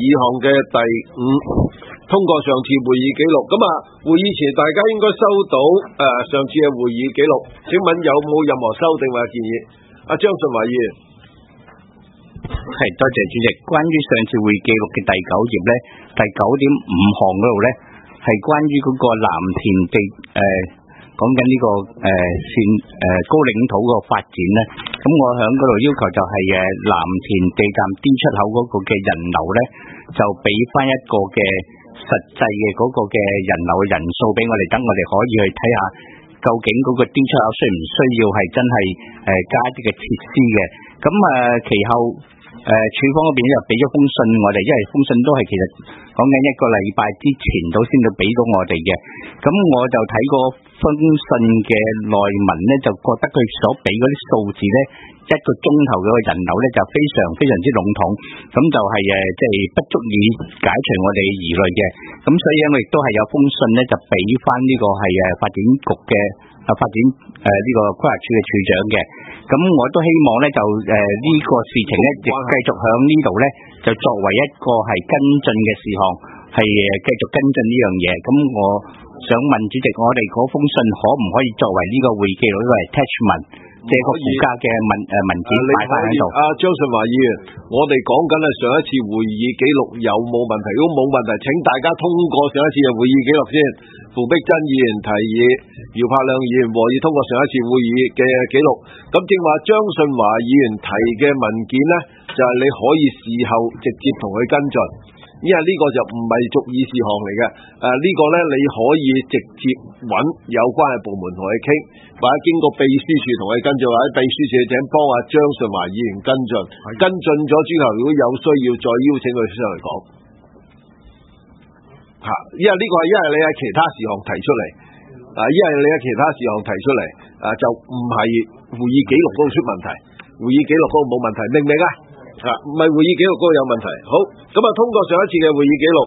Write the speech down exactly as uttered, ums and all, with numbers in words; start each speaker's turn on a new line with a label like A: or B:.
A: 項嘅第五，通過上次會議記錄。咁啊，會議前大家應該收到誒、呃、上次嘅會議記錄，請問有冇任何修訂或者建議？阿張順華議員。
B: 係，多謝主席。關於上次會議記錄嘅第九頁咧，第九點五項嗰度咧，係關於嗰個藍田地誒。呃講緊呢個誒線誒高領土個發展咧，咁我喺嗰度要求就係誒藍田地站 D 出口嗰個嘅人流咧，就俾翻一個嘅實際嘅嗰個嘅人流嘅人數俾我哋，等我哋可以去睇下究竟嗰個 D 出口需唔需要係真係誒加啲嘅設施嘅。咁誒其後誒處方嗰邊又俾咗封信我哋，因為封信都係其實講緊一個禮拜之前到先至俾到我哋嘅。咁我就睇過封信嘅內文咧，就覺得佢所俾嗰啲數字咧，一個鐘頭嘅人流咧就非常非常之籠統，咁就係誒即係不足以解除我哋疑慮嘅。咁所以我亦都係有封信咧，就俾翻呢個係誒發展局嘅啊發展誒呢個規劃處嘅處長嘅。咁我都希望咧就誒呢個事情咧，亦繼續響呢度咧，就作為一個係跟進嘅事項，係誒繼續跟進呢樣嘢。咁我想問主席，我哋嗰封信可唔可以作為呢個會議記錄呢個 attachment， 即係個附加嘅文誒文件擺翻喺度？
A: 阿張順華議員，我哋講緊係上一次會議記錄有冇問題？如果冇問題，請大家通過上一次嘅會議記錄先。傅碧珍議員提議，姚柏亮議員和議通過上一次會議嘅記錄。咁正話張順華議員提嘅文件呢，就係、是、你可以事後直接同佢跟進。因為呢個就唔係逐議事項嚟嘅，誒、呃、呢、這個呢，你可以直接揾有關嘅部門同佢傾，或者經過秘書處同佢跟進，或者秘書處請幫阿張順華議員跟進，跟進咗之後，如果有需要再邀請佢上嚟講，嚇，因為呢個係因為你喺其他事項提出嚟，啊，因為你喺其他事項提出嚟，啊就唔係會議記錄嗰度出問題，會議記錄嗰度冇問題，明唔明啊？啊，唔係會議記錄嗰個有問題。好，咁啊，通過上一次嘅會議記錄。